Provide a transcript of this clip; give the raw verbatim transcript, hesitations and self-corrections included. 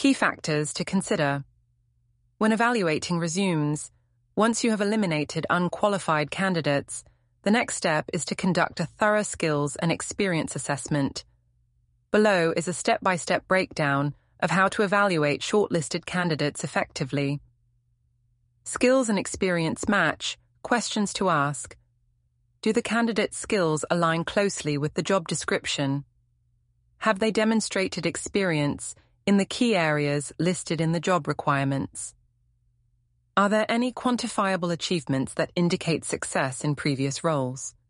Key factors to consider. When evaluating resumes, once you have eliminated unqualified candidates, the next step is to conduct a thorough skills and experience assessment. Below is a step-by-step breakdown of how to evaluate shortlisted candidates effectively. Skills and experience match. Questions to ask. Do the candidate's skills align closely with the job description? Have they demonstrated experience in the key areas listed in the job requirements? Are there any quantifiable achievements that indicate success in previous roles?